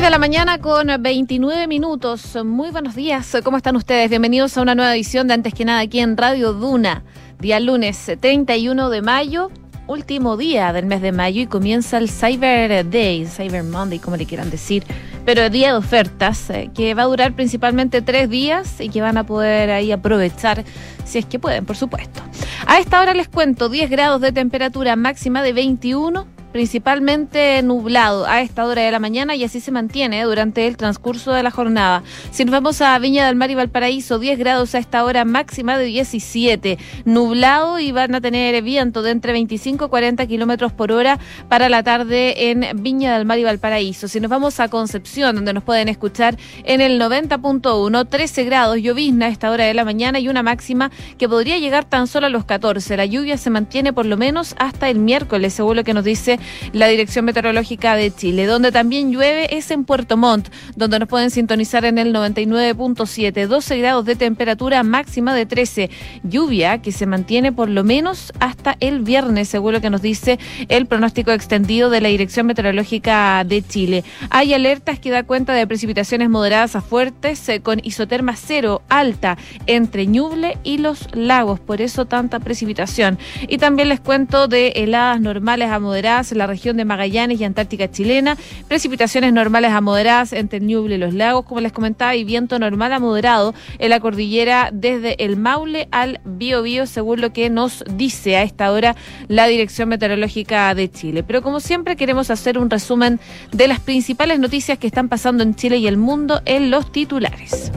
de la mañana con 29 minutos. Muy buenos días, ¿cómo están ustedes? Bienvenidos a una nueva edición de Antes que Nada aquí en Radio Duna. Día lunes 31 de mayo, último día del mes de mayo y comienza el Cyber Day, Cyber Monday, como le quieran decir, pero día de ofertas que va a durar principalmente 3 días y que van a poder ahí aprovechar si es que pueden, por supuesto. A esta hora les cuento 10 grados de temperatura, máxima de 21, principalmente nublado a esta hora de la mañana y así se mantiene durante el transcurso de la jornada. Si nos vamos a Viña del Mar y Valparaíso, 10 grados a esta hora, máxima de 17, nublado y van a tener viento de entre 25 y 40 kilómetros por hora para la tarde en Viña del Mar y Valparaíso. Si nos vamos a Concepción, donde nos pueden escuchar en el 90.1, 13 grados, llovizna a esta hora de la mañana y una máxima que podría llegar tan solo a los 14. La lluvia se mantiene por lo menos hasta el miércoles, según lo que nos dice la Dirección Meteorológica de Chile. Donde también llueve es en Puerto Montt, donde nos pueden sintonizar en el 99.7, 12 grados de temperatura, máxima de 13, lluvia que se mantiene por lo menos hasta el viernes, según lo que nos dice el pronóstico extendido de la Dirección Meteorológica de Chile. Hay alertas que da cuenta de precipitaciones moderadas a fuertes con isoterma cero alta entre Ñuble y los lagos, por eso tanta precipitación. Y también les cuento de heladas normales a moderadas en la región de Magallanes y Antártica chilena, precipitaciones normales a moderadas entre el Ñuble y los lagos, como les comentaba, y viento normal a moderado en la cordillera desde el Maule al Biobío, según lo que nos dice a esta hora la Dirección Meteorológica de Chile. Pero como siempre queremos hacer un resumen de las principales noticias que están pasando en Chile y el mundo en los titulares.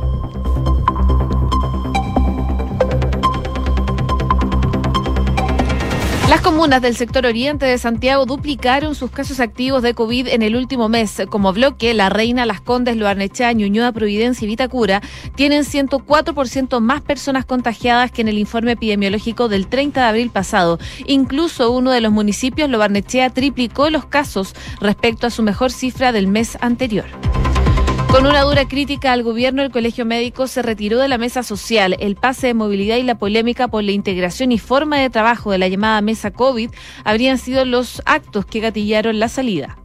Las comunas del sector oriente de Santiago duplicaron sus casos activos de COVID en el último mes. Como bloque, La Reina, Las Condes, Lo Barnechea, Ñuñoa, Providencia y Vitacura tienen 104% más personas contagiadas que en el informe epidemiológico del 30 de abril pasado. Incluso uno de los municipios, Lo Barnechea, triplicó los casos respecto a su mejor cifra del mes anterior. Con una dura crítica al gobierno, el Colegio Médico se retiró de la mesa social. El pase de movilidad y la polémica por la integración y forma de trabajo de la llamada mesa COVID habrían sido los actos que gatillaron la salida.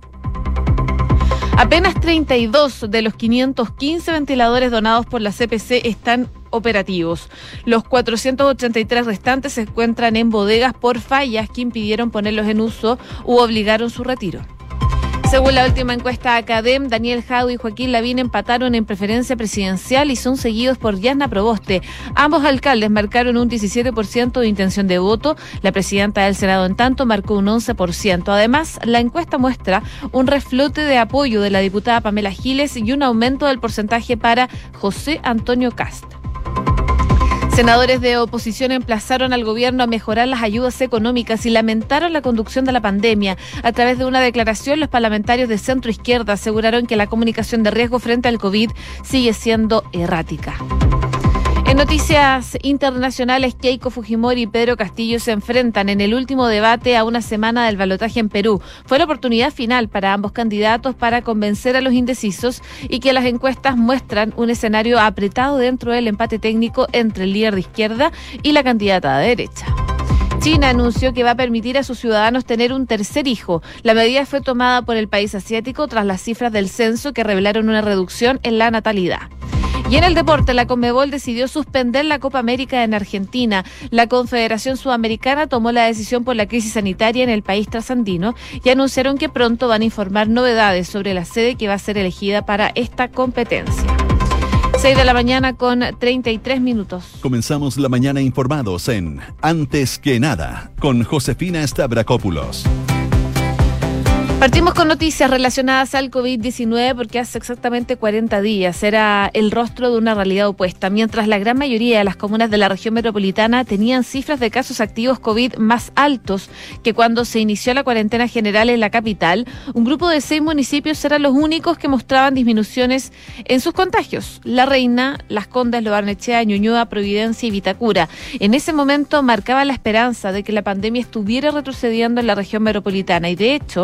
Apenas 32 de los 515 ventiladores donados por la CPC están operativos. Los 483 restantes se encuentran en bodegas por fallas que impidieron ponerlos en uso u obligaron su retiro. Según la última encuesta Academ, Daniel Jadue y Joaquín Lavín empataron en preferencia presidencial y son seguidos por Yasna Proboste. Ambos alcaldes marcaron un 17% de intención de voto. La presidenta del Senado, en tanto, marcó un 11%. Además, la encuesta muestra un reflote de apoyo de la diputada Pamela Giles y un aumento del porcentaje para José Antonio Kast. Senadores de oposición emplazaron al gobierno a mejorar las ayudas económicas y lamentaron la conducción de la pandemia. A través de una declaración, los parlamentarios de centro izquierda aseguraron que la comunicación de riesgo frente al COVID sigue siendo errática. En noticias internacionales, Keiko Fujimori y Pedro Castillo se enfrentan en el último debate a una semana del balotaje en Perú. Fue la oportunidad final para ambos candidatos para convencer a los indecisos y que las encuestas muestran un escenario apretado dentro del empate técnico entre el líder de izquierda y la candidata de derecha. China anunció que va a permitir a sus ciudadanos tener un tercer hijo. La medida fue tomada por el país asiático tras las cifras del censo que revelaron una reducción en la natalidad. Y en el deporte, la Conmebol decidió suspender la Copa América en Argentina. La Confederación Sudamericana tomó la decisión por la crisis sanitaria en el país trasandino y anunciaron que pronto van a informar novedades sobre la sede que va a ser elegida para esta competencia. 6 de la mañana con 33 minutos. Comenzamos la mañana informados en Antes que Nada, con Josefina Stavrakopoulos. Partimos con noticias relacionadas al COVID-19 porque hace exactamente 40 días era el rostro de una realidad opuesta. Mientras la gran mayoría de las comunas de la región metropolitana tenían cifras de casos activos COVID más altos que cuando se inició la cuarentena general en la capital, un grupo de 6 municipios eran los únicos que mostraban disminuciones en sus contagios. La Reina, Las Condes, Lo Barnechea, Ñuñoa, Providencia y Vitacura. En ese momento marcaba la esperanza de que la pandemia estuviera retrocediendo en la región metropolitana y de hecho,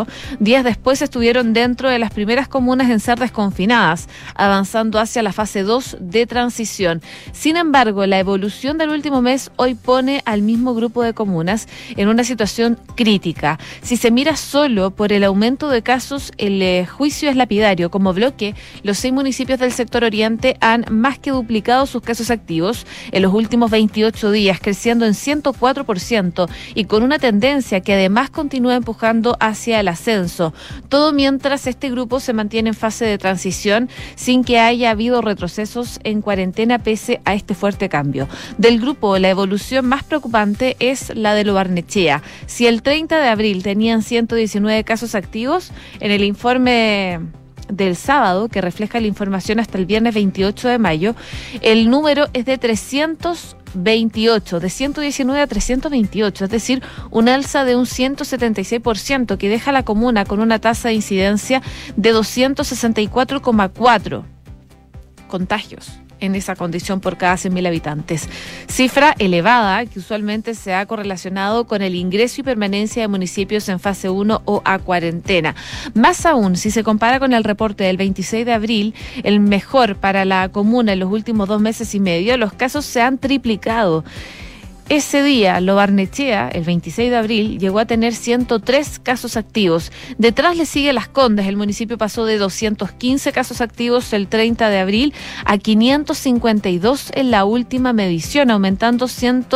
Días después estuvieron dentro de las primeras comunas en ser desconfinadas, avanzando hacia la fase 2 de transición. Sin embargo, la evolución del último mes hoy pone al mismo grupo de comunas en una situación crítica. Si se mira solo por el aumento de casos, el juicio es lapidario. Como bloque, los 6 municipios del sector oriente han más que duplicado sus casos activos en los últimos 28 días, creciendo en 104% y con una tendencia que además continúa empujando hacia el ascenso. Todo mientras este grupo se mantiene en fase de transición sin que haya habido retrocesos en cuarentena pese a este fuerte cambio. Del grupo, la evolución más preocupante es la de Lo Barnechea. Si el 30 de abril tenían 119 casos activos, en el informe del sábado, que refleja la información hasta el viernes 28 de mayo, el número es de 328, de 119 a 328, es decir, un alza de un 176%, que deja a la comuna con una tasa de incidencia de 264,4 contagios en esa condición por cada 100.000 habitantes. Cifra elevada que usualmente se ha correlacionado con el ingreso y permanencia de municipios en fase 1 o a cuarentena. Más aún, si se compara con el reporte del 26 de abril, el mejor para la comuna en los últimos 2 meses y medio, los casos se han triplicado. Ese día, Lo Barnechea, el 26 de abril, llegó a tener 103 casos activos. Detrás le sigue Las Condes. El municipio pasó de 215 casos activos el 30 de abril a 552 en la última medición, aumentando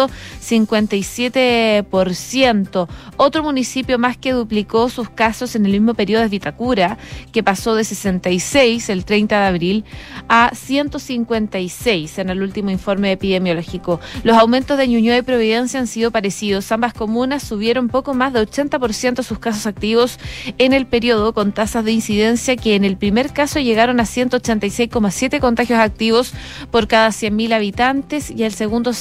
157%. Otro municipio más que duplicó sus casos en el mismo periodo es Vitacura, que pasó de 66 el 30 de abril a 156 en el último informe epidemiológico. Los aumentos de Ñuñoa y Providencia han sido parecidos. Ambas comunas subieron poco más de 80% sus casos activos en el periodo, con tasas de incidencia que en el primer caso llegaron a 186,7 contagios activos por cada 100.000 habitantes y el segundo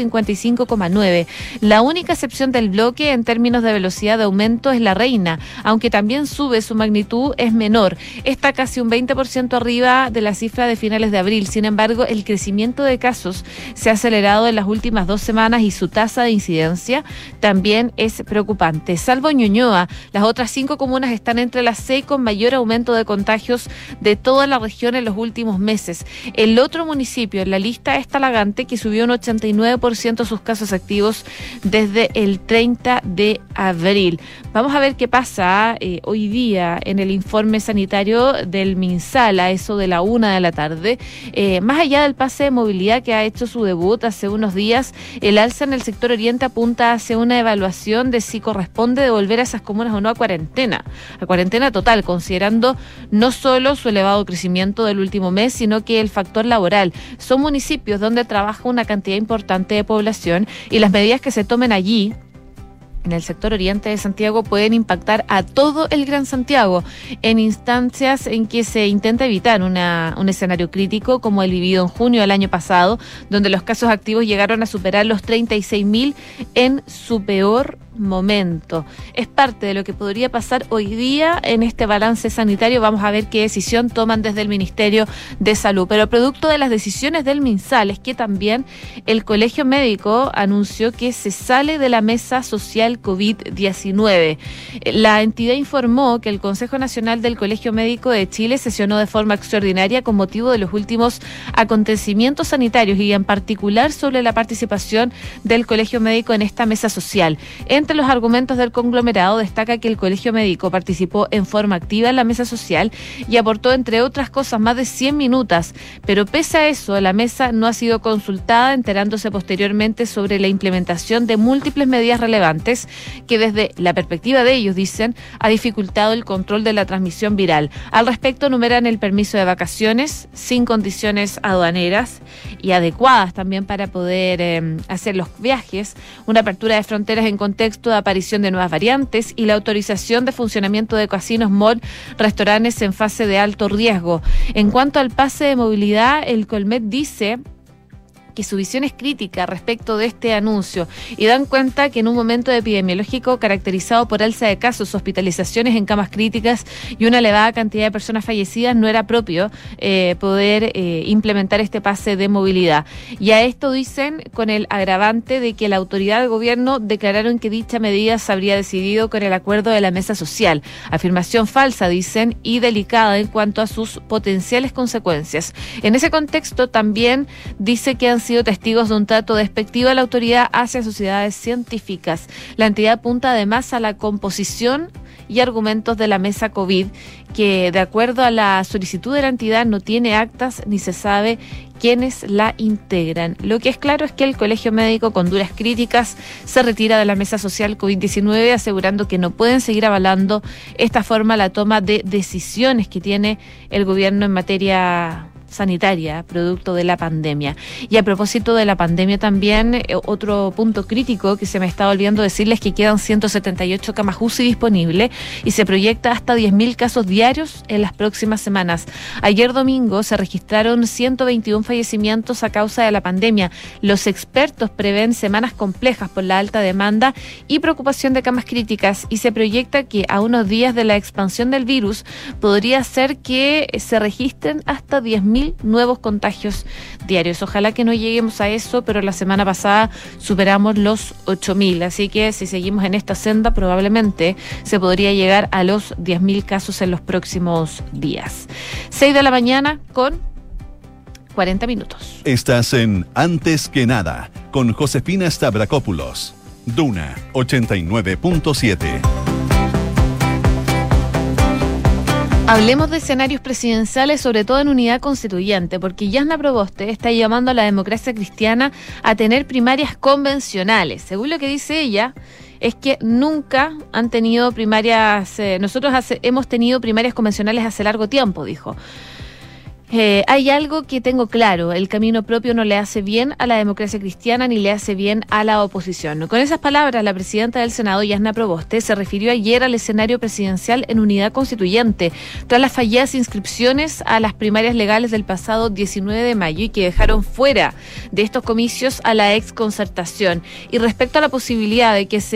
155,9. La única excepción del bloque en términos de velocidad de aumento es La Reina, aunque también sube, su magnitud es menor. Está casi un 20% arriba de la cifra de finales de abril. Sin embargo, el crecimiento de casos se ha acelerado en las últimas 2 semanas y su tasa de incidencia también es preocupante. Salvo Ñuñoa, las otras 5 comunas están entre las 6 con mayor aumento de contagios de toda la región en los últimos meses. El otro municipio en la lista es Talagante, que subió un 89% sus casos activos desde el 30 de abril. Vamos a ver qué pasa hoy día en el informe sanitario del MinSal a eso de la 1 de la tarde. Más allá del pase de movilidad que ha hecho su debut hace unos días, el alza en el sector oriente apunta hacia una evaluación de si corresponde devolver a esas comunas o no a cuarentena total, considerando no solo su elevado crecimiento del último mes, sino que el factor laboral. Son municipios donde trabaja una cantidad importante de población y las medidas que se tomen allí en el sector oriente de Santiago pueden impactar a todo el Gran Santiago en instancias en que se intenta evitar un escenario crítico como el vivido en junio del año pasado, donde los casos activos llegaron a superar los 36.000 en su peor momento. Es parte de lo que podría pasar hoy día en este balance sanitario. Vamos a ver qué decisión toman desde el Ministerio de Salud. Pero producto de las decisiones del MinSal es que también el Colegio Médico anunció que se sale de la mesa social COVID-19. La entidad informó que el Consejo Nacional del Colegio Médico de Chile sesionó de forma extraordinaria con motivo de los últimos acontecimientos sanitarios y en particular sobre la participación del Colegio Médico en esta mesa social. Entre los argumentos del conglomerado destaca que el Colegio Médico participó en forma activa en la mesa social y aportó, entre otras cosas, más de 100 minutos, pero pese a eso, la mesa no ha sido consultada, enterándose posteriormente sobre la implementación de múltiples medidas relevantes que desde la perspectiva de ellos, dicen, ha dificultado el control de la transmisión viral. Al respecto, enumeran el permiso de vacaciones sin condiciones aduaneras y adecuadas también para poder hacer los viajes, una apertura de fronteras en contexto de aparición de nuevas variantes y la autorización de funcionamiento de casinos, mall, restaurantes en fase de alto riesgo. En cuanto al pase de movilidad, el Colmet dice que su visión es crítica respecto de este anuncio y dan cuenta que en un momento epidemiológico caracterizado por alza de casos, hospitalizaciones en camas críticas y una elevada cantidad de personas fallecidas, no era propio poder implementar este pase de movilidad. Y a esto dicen con el agravante de que la autoridad del gobierno declararon que dicha medida se habría decidido con el acuerdo de la mesa social. Afirmación falsa, dicen, y delicada en cuanto a sus potenciales consecuencias. En ese contexto también dice que han sido testigos de un trato despectivo a la autoridad hacia sociedades científicas. La entidad apunta además a la composición y argumentos de la mesa COVID, que de acuerdo a la solicitud de la entidad no tiene actas ni se sabe quiénes la integran. Lo que es claro es que el Colegio Médico, con duras críticas, se retira de la mesa social COVID-19, asegurando que no pueden seguir avalando esta forma la toma de decisiones que tiene el gobierno en materia sanitaria, producto de la pandemia. Y a propósito de la pandemia también, otro punto crítico que se me estaba olvidando decirles, que quedan 178 camas UCI disponibles y se proyecta hasta 10.000 casos diarios en las próximas semanas. Ayer domingo se registraron 121 fallecimientos a causa de la pandemia. Los expertos prevén semanas complejas por la alta demanda y preocupación de camas críticas, y se proyecta que a unos días de la expansión del virus podría ser que se registren hasta 10.000 nuevos contagios diarios. Ojalá que no lleguemos a eso, pero la semana pasada superamos los 8.000, así que si seguimos en esta senda probablemente se podría llegar a los 10.000 casos en los próximos días. 6 de la mañana con 40 minutos. Estás en Antes que Nada con Josefina Stavrakopoulos, Duna 89.7. Hablemos de escenarios presidenciales, sobre todo en unidad constituyente, porque Jasna Proboste está llamando a la democracia cristiana a tener primarias convencionales. Según lo que dice ella, es que nunca han tenido primarias, hemos tenido primarias convencionales hace largo tiempo, dijo. Hay algo que tengo claro: el camino propio no le hace bien a la democracia cristiana ni le hace bien a la oposición. Con esas palabras, la presidenta del Senado, Jasna Proboste, se refirió ayer al escenario presidencial en unidad constituyente, tras las falladas inscripciones a las primarias legales del pasado 19 de mayo y que dejaron fuera de estos comicios a la exconcertación. Y respecto a la posibilidad de que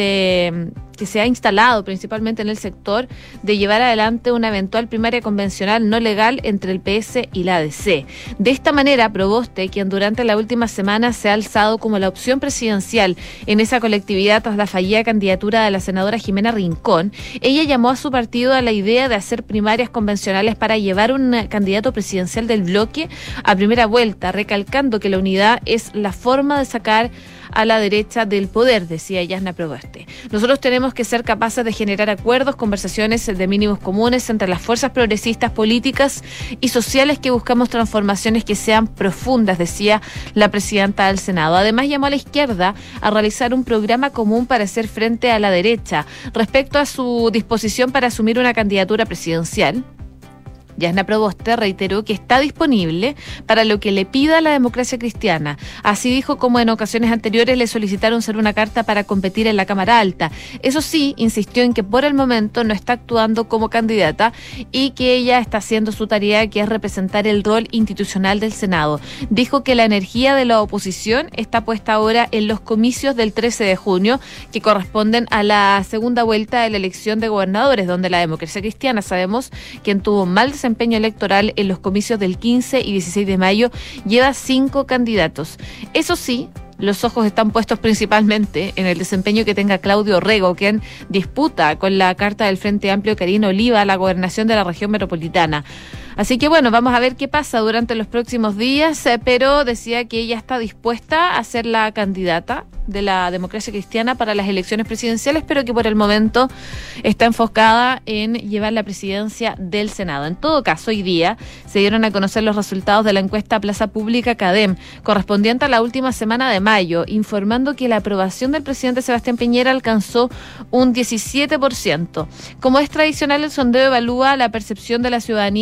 se ha instalado principalmente en el sector de llevar adelante una eventual primaria convencional no legal entre el PS y la ADC. De esta manera, Proboste, quien durante la última semana se ha alzado como la opción presidencial en esa colectividad tras la fallida candidatura de la senadora Jimena Rincón, ella llamó a su partido a la idea de hacer primarias convencionales para llevar un candidato presidencial del bloque a primera vuelta, recalcando que la unidad es la forma de sacar a la derecha del poder, decía Jasna Proboste. Nosotros tenemos que ser capaces de generar acuerdos, conversaciones de mínimos comunes entre las fuerzas progresistas políticas y sociales que buscamos transformaciones que sean profundas, decía la presidenta del Senado. Además, llamó a la izquierda a realizar un programa común para hacer frente a la derecha. Respecto a su disposición para asumir una candidatura presidencial, Jasna Proboste reiteró que está disponible para lo que le pida la democracia cristiana. Así dijo como en ocasiones anteriores le solicitaron ser una carta para competir en la Cámara Alta. Eso sí, insistió en que por el momento no está actuando como candidata y que ella está haciendo su tarea, que es representar el rol institucional del Senado. Dijo que la energía de la oposición está puesta ahora en los comicios del 13 de junio, que corresponden a la segunda vuelta de la elección de gobernadores, donde la democracia cristiana, sabemos, quien tuvo mal desempeño electoral en los comicios del 15 y 16 de mayo, lleva 5 candidatos. Eso sí, los ojos están puestos principalmente en el desempeño que tenga Claudio Rego, quien disputa con la carta del Frente Amplio Karina Oliva la gobernación de la región metropolitana. Así que bueno, vamos a ver qué pasa durante los próximos días, pero decía que ella está dispuesta a ser la candidata de la democracia cristiana para las elecciones presidenciales, pero que por el momento está enfocada en llevar la presidencia del Senado. En todo caso, hoy día se dieron a conocer los resultados de la encuesta Plaza Pública CADEM, correspondiente a la última semana de mayo, informando que la aprobación del presidente Sebastián Piñera alcanzó un 17%. Como es tradicional, el sondeo evalúa la percepción de la ciudadanía sobre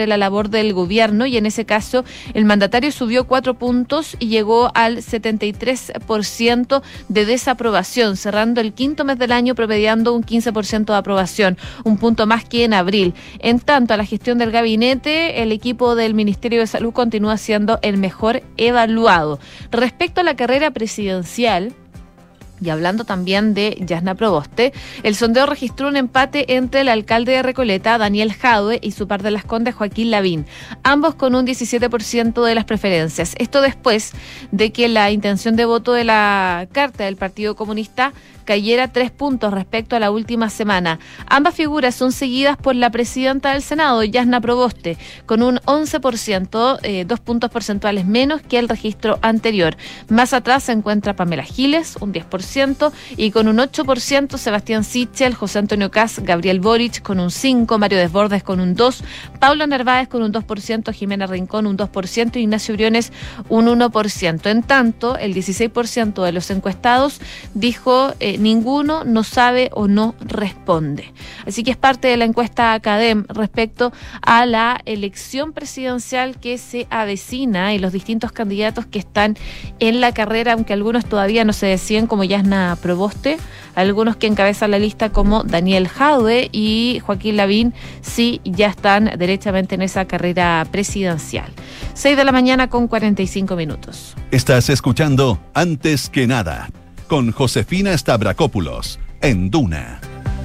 sobre la labor del gobierno, y en ese caso el mandatario subió 4 puntos y llegó al 73% de desaprobación, cerrando el quinto mes del año promediando un 15% de aprobación, un punto más que en abril. En tanto, a la gestión del gabinete, el equipo del Ministerio de Salud continúa siendo el mejor evaluado. Respecto a la carrera presidencial, y hablando también de Yasna Proboste, el sondeo registró un empate entre el alcalde de Recoleta, Daniel Jadue, y su par de Las Condes, Joaquín Lavín, ambos con un 17% de las preferencias. Esto después de que la intención de voto de la carta del Partido Comunista cayera 3 puntos respecto a la última semana. Ambas figuras son seguidas por la presidenta del Senado, Yasna Proboste, con un 11%, 2 puntos porcentuales menos que el registro anterior. Más atrás se encuentra Pamela Giles, un 10%, y con un 8% Sebastián Sichel, José Antonio Kast, Gabriel Boric con un 5%, Mario Desbordes con un 2%, Paulo Narváez con un 2%, Jimena Rincón un 2%, Ignacio Briones un 1%. En tanto, el 16% de los encuestados dijo ninguno, no sabe o no responde. Así que es parte de la encuesta Academ respecto a la elección presidencial que se avecina y los distintos candidatos que están en la carrera, aunque algunos todavía no se deciden, como Yasna Proboste, algunos que encabezan la lista como Daniel Jadue y Joaquín Lavín sí ya están derechamente en esa carrera presidencial. 6 de la mañana con 45 minutos. Estás escuchando Antes que Nada con Josefina Stavrakopoulos en Duna.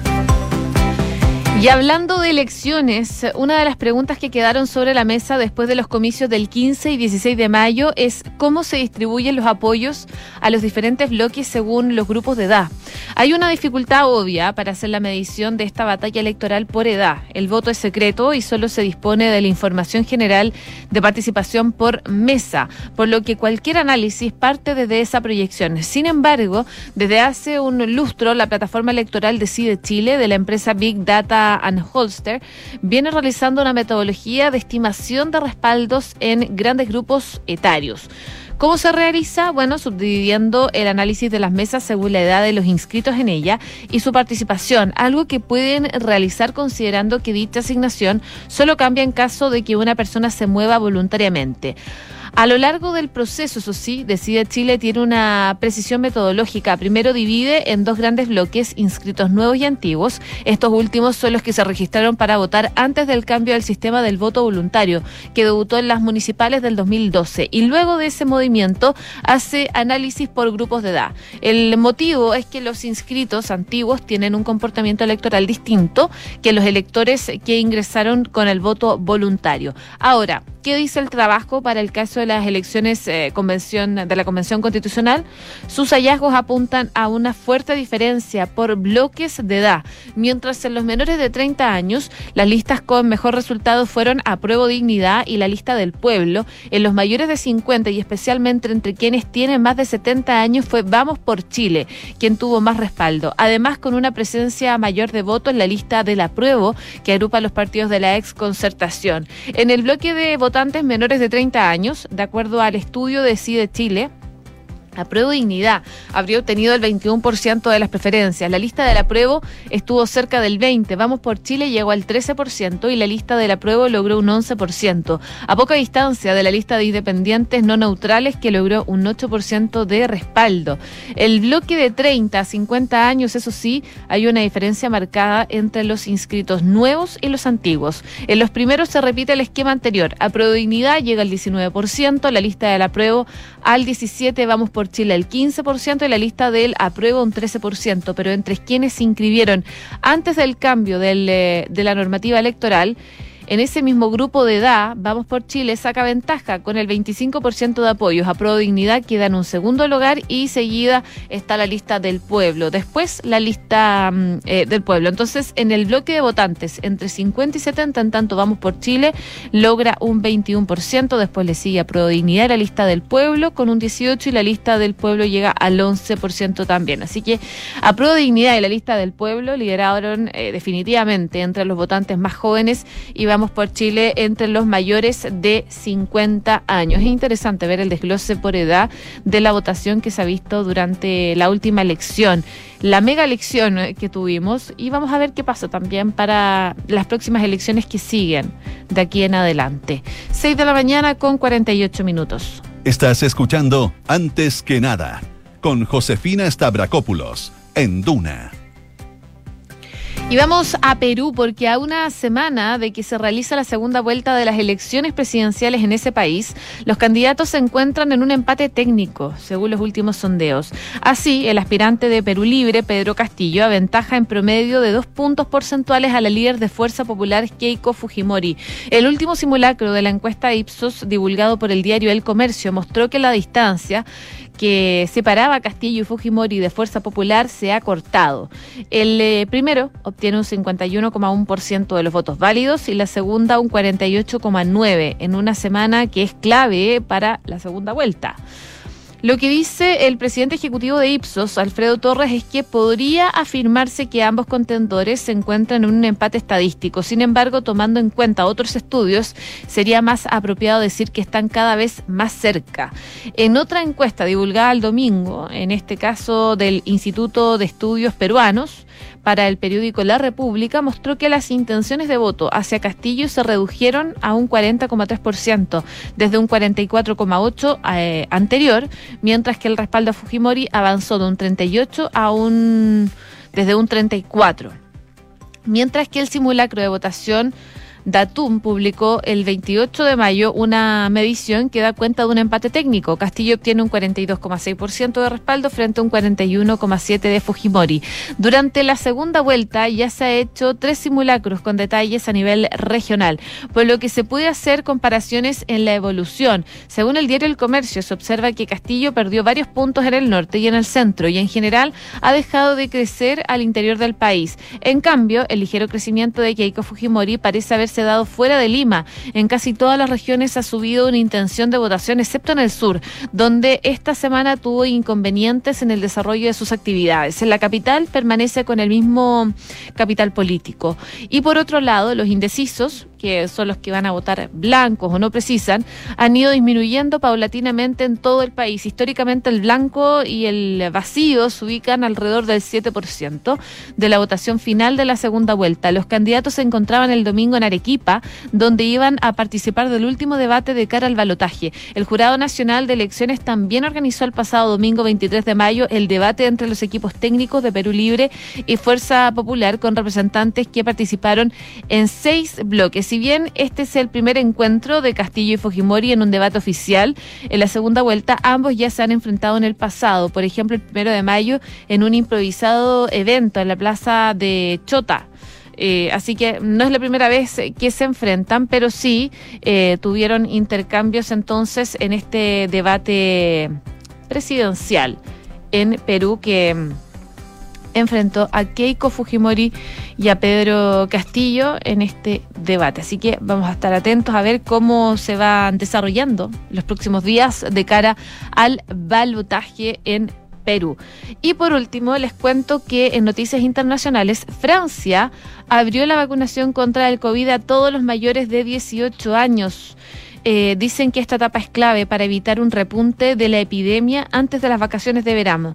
Y hablando de elecciones, una de las preguntas que quedaron sobre la mesa después de los comicios del 15 y 16 de mayo es cómo se distribuyen los apoyos a los diferentes bloques según los grupos de edad. Hay una dificultad obvia para hacer la medición de esta batalla electoral por edad. El voto es secreto y solo se dispone de la información general de participación por mesa, por lo que cualquier análisis parte desde esa proyección. Sin embargo, desde hace un lustro, la plataforma electoral Decide Chile, de la empresa Big Data and Holster, viene realizando una metodología de estimación de respaldos en grandes grupos etarios. ¿Cómo se realiza? Bueno, subdividiendo el análisis de las mesas según la edad de los inscritos en ella y su participación, algo que pueden realizar considerando que dicha asignación solo cambia en caso de que una persona se mueva voluntariamente. A lo largo del proceso, eso sí, Decide Chile tiene una precisión metodológica. Primero divide en 2 grandes bloques, inscritos nuevos y antiguos. Estos últimos son los que se registraron para votar antes del cambio del sistema del voto voluntario, que debutó en las municipales del 2012. Y luego de ese movimiento hace análisis por grupos de edad. El motivo es que los inscritos antiguos tienen un comportamiento electoral distinto que los electores que ingresaron con el voto voluntario. Ahora, ¿qué dice el trabajo para el caso de las elecciones de la Convención Constitucional? Sus hallazgos apuntan a una fuerte diferencia por bloques de edad. Mientras en los menores de 30 años, las listas con mejor resultado fueron Apruebo Dignidad y la Lista del Pueblo. En los mayores de 50 y especialmente entre quienes tienen más de 70 años fue Vamos por Chile, quien tuvo más respaldo. Además, con una presencia mayor de votos en la lista del Apruebo, que agrupa a los partidos de la ex Concertación. En el bloque de votantes menores de 30 años, de acuerdo al estudio de Decide Chile, Apruebo Dignidad habría obtenido el 21% de las preferencias. La lista del Apruebo estuvo cerca del 20%. Vamos por Chile llegó al 13% y la lista del Apruebo logró un 11%. A poca distancia de la lista de independientes no neutrales, que logró un 8% de respaldo. El bloque de 30 a 50 años, eso sí, hay una diferencia marcada entre los inscritos nuevos y los antiguos. En los primeros se repite el esquema anterior. Apruebo Dignidad llega al 19%, la lista del Apruebo al 17%, Vamos por Chile el 15% y la lista del Apruebo un 13%, pero entre quienes se inscribieron antes del cambio de la normativa electoral, en ese mismo grupo de edad, Vamos por Chile saca ventaja con el 25% de apoyos. Apruebo Dignidad queda en un segundo lugar y seguida está la lista del Pueblo. Después la lista del Pueblo. Entonces, en el bloque de votantes entre 50 y 70, en tanto Vamos por Chile logra un 21%. Después le sigue Apruebo Dignidad y la lista del Pueblo con un 18% y la lista del Pueblo llega al 11% también. Así que Apruebo Dignidad y la lista del Pueblo lideraron definitivamente entre los votantes más jóvenes y Vamos Vamos por Chile entre los mayores de 50 años. Es interesante ver el desglose por edad de la votación que se ha visto durante la última elección, la mega elección que tuvimos, y vamos a ver qué pasa también para las próximas elecciones que siguen de aquí en adelante. 6 de la mañana con 48 minutos. Estás escuchando Antes que Nada con Josefina Stavrakopoulos en Duna. Y vamos a Perú porque a una semana de que se realiza la segunda vuelta de las elecciones presidenciales en ese país, los candidatos se encuentran en un empate técnico, según los últimos sondeos. Así, el aspirante de Perú Libre, Pedro Castillo, aventaja en promedio de 2 puntos porcentuales a la líder de Fuerza Popular, Keiko Fujimori. El último simulacro de la encuesta Ipsos, divulgado por el diario El Comercio, mostró que la distancia que separaba a Castillo y Fujimori de Fuerza Popular se ha cortado. El primero obtiene un 51,1% de los votos válidos y la segunda un 48,9% en una semana que es clave para la segunda vuelta. Lo que dice el presidente ejecutivo de Ipsos, Alfredo Torres, es que podría afirmarse que ambos contendores se encuentran en un empate estadístico. Sin embargo, tomando en cuenta otros estudios, sería más apropiado decir que están cada vez más cerca. En otra encuesta divulgada el domingo, en este caso del Instituto de Estudios Peruanos, para el periódico La República, mostró que las intenciones de voto hacia Castillo se redujeron a un 40,3%, desde un 44,8% anterior, mientras que el respaldo a Fujimori avanzó de un 38% desde un 34%. Mientras que el simulacro de votación Datum publicó el 28 de mayo una medición que da cuenta de un empate técnico. Castillo obtiene un 42,6% de respaldo frente a un 41,7% de Fujimori. Durante la segunda vuelta ya se ha hecho 3 simulacros con detalles a nivel regional, por lo que se puede hacer comparaciones en la evolución. Según el diario El Comercio, se observa que Castillo perdió varios puntos en el norte y en el centro, y en general ha dejado de crecer al interior del país. En cambio, el ligero crecimiento de Keiko Fujimori parece haberse dado fuera de Lima. En casi todas las regiones ha subido una intención de votación, excepto en el sur, donde esta semana tuvo inconvenientes en el desarrollo de sus actividades. En la capital permanece con el mismo capital político. Y por otro lado, los indecisos, que son los que van a votar blancos o no precisan, han ido disminuyendo paulatinamente en todo el país. Históricamente el blanco y el vacío se ubican alrededor del 7% de la votación final de la segunda vuelta. Los candidatos se encontraban el domingo en Arequipa, donde iban a participar del último debate de cara al balotaje. El Jurado Nacional de Elecciones también organizó el pasado domingo 23 de mayo el debate entre los equipos técnicos de Perú Libre y Fuerza Popular, con representantes que participaron en 6 bloques. Si bien este es el primer encuentro de Castillo y Fujimori en un debate oficial, en la segunda vuelta ambos ya se han enfrentado en el pasado. Por ejemplo, el 1 de mayo en un improvisado evento en la plaza de Chota. Así que no es la primera vez que se enfrentan, pero sí tuvieron intercambios entonces en este debate presidencial en Perú, que enfrentó a Keiko Fujimori y a Pedro Castillo en este debate. Así que vamos a estar atentos a ver cómo se van desarrollando los próximos días de cara al balotaje en Perú. Y por último, les cuento que en noticias internacionales, Francia abrió la vacunación contra el COVID a todos los mayores de 18 años. Dicen que esta etapa es clave para evitar un repunte de la epidemia antes de las vacaciones de verano.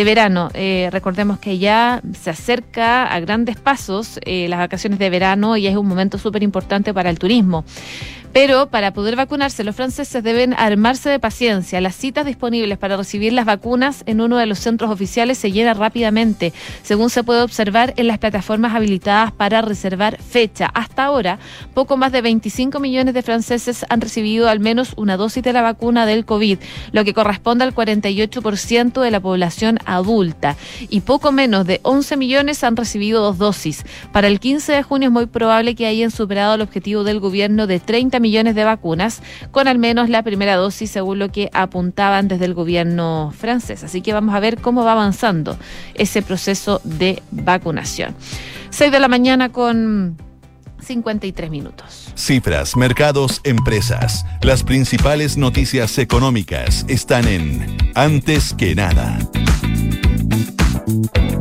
Recordemos que ya se acerca a grandes pasos las vacaciones de verano y es un momento súper importante para el turismo. Pero para poder vacunarse, los franceses deben armarse de paciencia. Las citas disponibles para recibir las vacunas en uno de los centros oficiales se llenan rápidamente, según se puede observar en las plataformas habilitadas para reservar fecha. Hasta ahora, poco más de 25 millones de franceses han recibido al menos una dosis de la vacuna del COVID, lo que corresponde al 48% de la población adulta. Y poco menos de 11 millones han recibido 2 dosis. Para el 15 de junio es muy probable que hayan superado el objetivo del gobierno de 30 millones de vacunas, con al menos la primera dosis, según lo que apuntaban desde el gobierno francés. Así que vamos a ver cómo va avanzando ese proceso de vacunación. 6 de la mañana con 53 minutos. Cifras, mercados, empresas. Las principales noticias económicas están en Antes que Nada.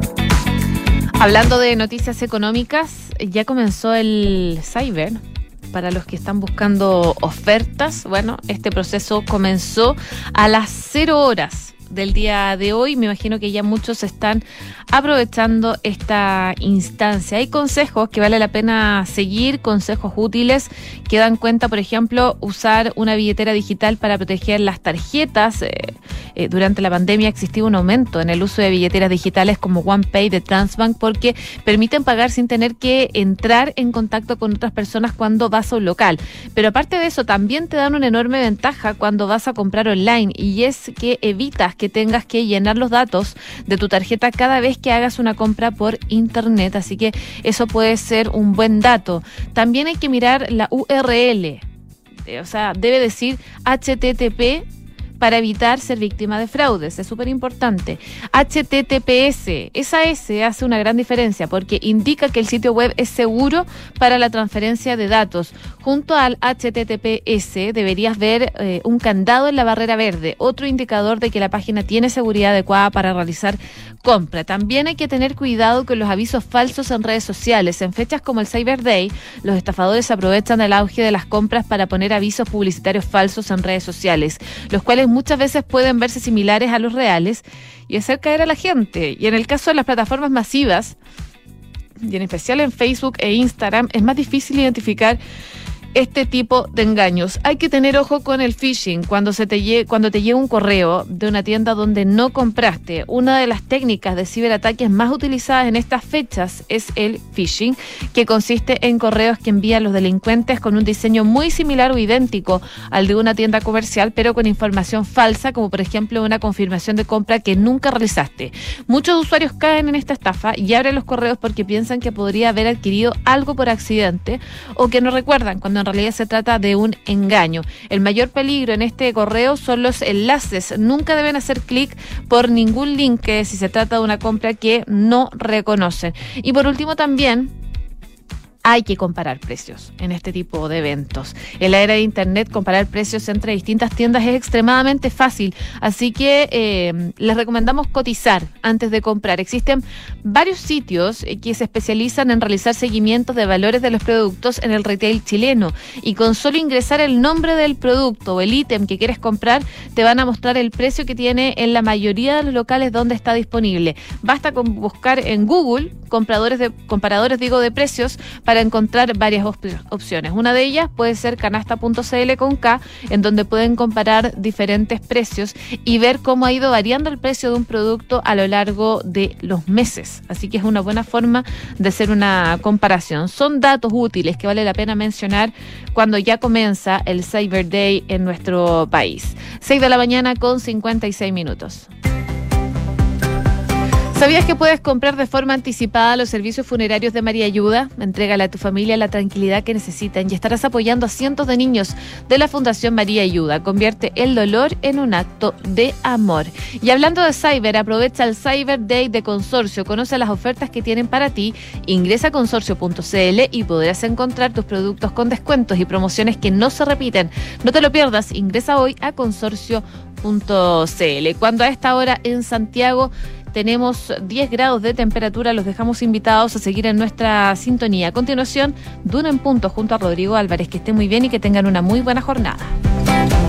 Hablando de noticias económicas, ya comenzó el Cyber para los que están buscando ofertas. Bueno, este proceso comenzó a las 0 horas del día de hoy. Me imagino que ya muchos están aprovechando esta instancia. Hay consejos que vale la pena seguir, consejos útiles que dan cuenta, por ejemplo, usar una billetera digital para proteger las tarjetas. Durante la pandemia existió un aumento en el uso de billeteras digitales como OnePay de Transbank porque permiten pagar sin tener que entrar en contacto con otras personas cuando vas a un local. Pero aparte de eso, también te dan una enorme ventaja cuando vas a comprar online, y es que evitas que tengas que llenar los datos de tu tarjeta cada vez que hagas una compra por internet, así que eso puede ser un buen dato. También hay que mirar la URL, o sea, debe decir HTTP para evitar ser víctima de fraudes, es súper importante. HTTPS, esa S hace una gran diferencia porque indica que el sitio web es seguro para la transferencia de datos. Junto al HTTPS deberías ver un candado en la barrera verde, otro indicador de que la página tiene seguridad adecuada para realizar compra. También hay que tener cuidado con los avisos falsos en redes sociales. En fechas como el Cyber Day, los estafadores aprovechan el auge de las compras para poner avisos publicitarios falsos en redes sociales, los cuales muchas veces pueden verse similares a los reales y hacer caer a la gente. Y en el caso de las plataformas masivas, y en especial en Facebook e Instagram, es más difícil identificar este tipo de engaños. Hay que tener ojo con el phishing cuando te llega un correo de una tienda donde no compraste. Una de las técnicas de ciberataques más utilizadas en estas fechas es el phishing, que consiste en correos que envían los delincuentes con un diseño muy similar o idéntico al de una tienda comercial, pero con información falsa, como por ejemplo una confirmación de compra que nunca realizaste. Muchos usuarios caen en esta estafa y abren los correos porque piensan que podría haber adquirido algo por accidente o que no recuerdan, cuando en realidad se trata de un engaño. El mayor peligro en este correo son los enlaces. Nunca deben hacer clic por ningún link si se trata de una compra que no reconocen. Y por último también hay que comparar precios en este tipo de eventos. En la era de Internet, comparar precios entre distintas tiendas es extremadamente fácil, así que les recomendamos cotizar antes de comprar. Existen varios sitios que se especializan en realizar seguimientos de valores de los productos en el retail chileno, y con solo ingresar el nombre del producto o el ítem que quieres comprar, te van a mostrar el precio que tiene en la mayoría de los locales donde está disponible. Basta con buscar en Google comparadores de precios para encontrar varias opciones. Una de ellas puede ser canasta.cl con K, en donde pueden comparar diferentes precios y ver cómo ha ido variando el precio de un producto a lo largo de los meses. Así que es una buena forma de hacer una comparación. Son datos útiles que vale la pena mencionar cuando ya comienza el Cyber Day en nuestro país. 6 de la mañana con 56 minutos. ¿Sabías que puedes comprar de forma anticipada los servicios funerarios de María Ayuda? Entrégale a tu familia la tranquilidad que necesitan y estarás apoyando a cientos de niños de la Fundación María Ayuda. Convierte el dolor en un acto de amor. Y hablando de cyber, aprovecha el Cyber Day de Consorcio. Conoce las ofertas que tienen para ti. Ingresa a consorcio.cl y podrás encontrar tus productos con descuentos y promociones que no se repiten. No te lo pierdas. Ingresa hoy a consorcio.cl. Cuando a esta hora en Santiago tenemos 10 grados de temperatura, los dejamos invitados a seguir en nuestra sintonía. A continuación, Duna en Punto junto a Rodrigo Álvarez. Que estén muy bien y que tengan una muy buena jornada.